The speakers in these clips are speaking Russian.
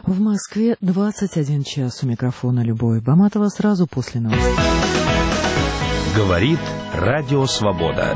В Москве 21 час. У микрофона Любовь Баматова. Сразу после новостей. Говорит Радио Свобода.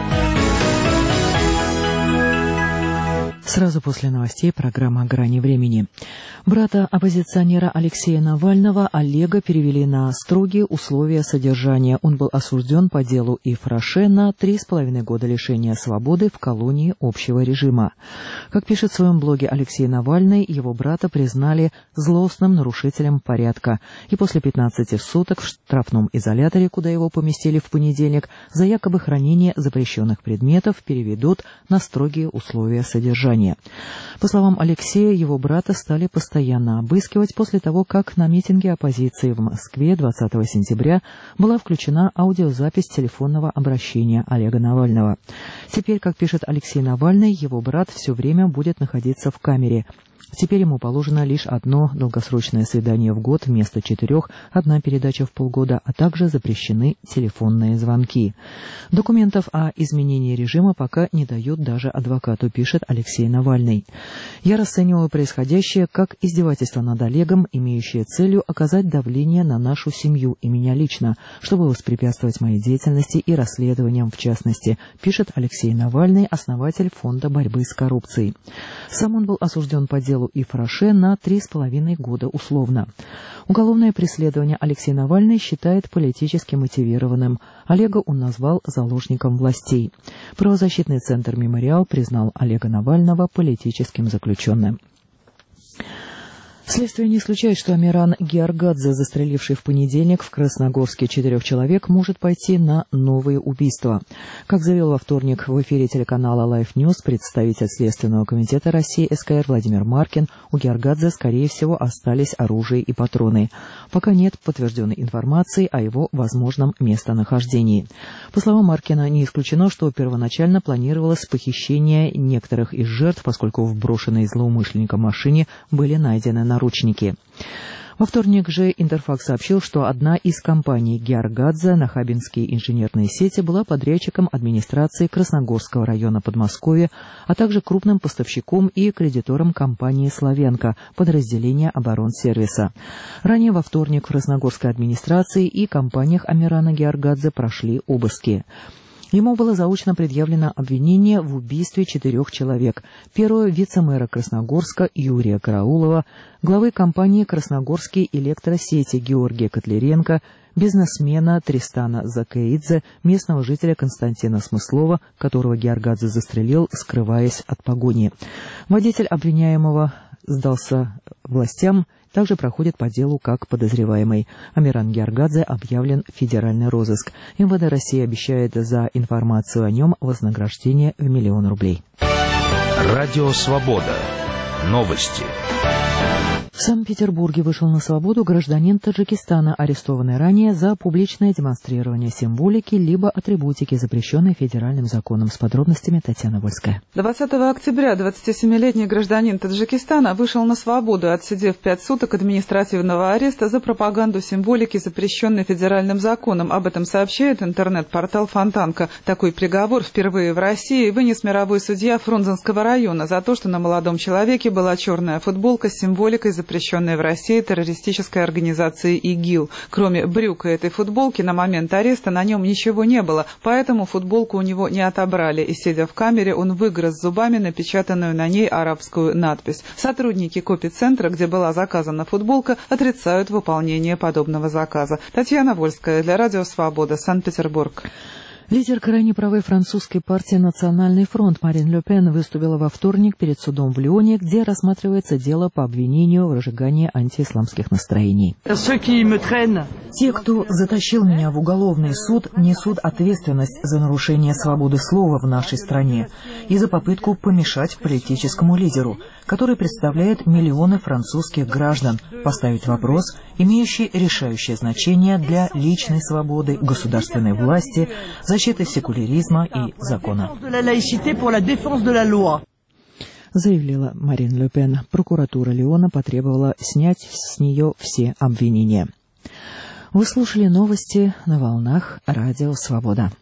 Сразу после новостей программа «Грани времени». Брата оппозиционера Алексея Навального Олега перевели на строгие условия содержания. Он был осужден по делу Ифраше на 3,5 года лишения свободы в колонии общего режима. Как пишет в своем блоге Алексей Навальный, его брата признали злостным нарушителем порядка. И после 15 суток в штрафном изоляторе, куда его поместили в понедельник, за якобы хранение запрещенных предметов переведут на строгие условия содержания. По словам Алексея, его брата стали постоянно обыскивать после того, как на митинге оппозиции в Москве 20 сентября была включена аудиозапись телефонного обращения Олега Навального. Теперь, как пишет Алексей Навальный, его брат все время будет находиться в камере. Теперь ему положено лишь одно долгосрочное свидание в год вместо 4, одна передача в полгода, а также запрещены телефонные звонки. Документов о изменении режима пока не дают даже адвокату, пишет Алексей Навальный. Я расцениваю происходящее как издевательство над Олегом, имеющее целью оказать давление на нашу семью и меня лично, чтобы воспрепятствовать моей деятельности и расследованиям в частности, пишет Алексей Навальный, основатель Фонда борьбы с коррупцией. Сам он был осужден по делу Ифраше на 3,5 года условно. Уголовное преследование Алексей Навальный считает политически мотивированным. Олега он назвал заложником властей. Правозащитный центр «Мемориал» признал Олега Навального политическим заключенным. Следствие не исключает, что Амиран Георгадзе, застреливший в понедельник в Красногорске 4 человек, может пойти на новые убийства. Как заявил во вторник в эфире телеканала Life News представитель Следственного комитета России СКР Владимир Маркин, у Георгадзе, скорее всего, остались оружие и патроны. Пока нет подтвержденной информации о его возможном местонахождении. По словам Маркина, не исключено, что первоначально планировалось похищение некоторых из жертв, поскольку в брошенной злоумышленником машине были найдены наручники. Во вторник же Интерфакс сообщил, что одна из компаний Георгадзе, Нахабинские инженерные сети, была подрядчиком администрации Красногорского района Подмосковья, а также крупным поставщиком и кредитором компании «Славянка», подразделения оборонсервиса. Ранее во вторник в Красногорской администрации и компаниях Амирана Георгадзе прошли обыски. Ему было заочно предъявлено обвинение в убийстве 4 человек. Первого вице-мэра Красногорска Юрия Караулова, главы компании «Красногорские электросети» Георгия Котляренко, бизнесмена Тристана Закаидзе, местного жителя Константина Смыслова, которого Георгадзе застрелил, скрываясь от погони. Водитель обвиняемого сдался властям, также проходит по делу как подозреваемый. Амиран Георгадзе объявлен в федеральный розыск. МВД России обещает за информацию о нем вознаграждение в 1 000 000 рублей. Радио Свобода. Новости. В Санкт-Петербурге вышел на свободу гражданин Таджикистана, арестованный ранее за публичное демонстрирование символики либо атрибутики, запрещенной федеральным законом. С подробностями Татьяна Вольская. 20 октября 27-летний гражданин Таджикистана вышел на свободу, отсидев 5 суток административного ареста за пропаганду символики, запрещенной федеральным законом. Об этом сообщает интернет-портал «Фонтанка». Такой приговор впервые в России вынес мировой судья Фрунзенского района за то, что на молодом человеке была черная футболка с символикой, запрещенной в России террористической организацией ИГИЛ. Кроме брюк и этой футболки, на момент ареста на нем ничего не было, поэтому футболку у него не отобрали, и, сидя в камере, он выгрыз зубами напечатанную на ней арабскую надпись. Сотрудники копицентра, где была заказана футболка, отрицают выполнение подобного заказа. Татьяна Вольская для Радио Свобода, Санкт-Петербург. Лидер крайне правой французской партии «Национальный фронт» Марин Ле Пен выступила во вторник перед судом в Лионе, где рассматривается дело по обвинению в разжигании антиисламских настроений. Те, кто затащил меня в уголовный суд, несут ответственность за нарушение свободы слова в нашей стране и за попытку помешать политическому лидеру, который представляет миллионы французских граждан, поставить вопрос, имеющий решающее значение для личной свободы, государственной власти, защиты секуляризма и закона. Заявила Марин Ле Пен. Прокуратура Лиона потребовала снять с нее все обвинения. Вы слушали новости на волнах Радио Свобода.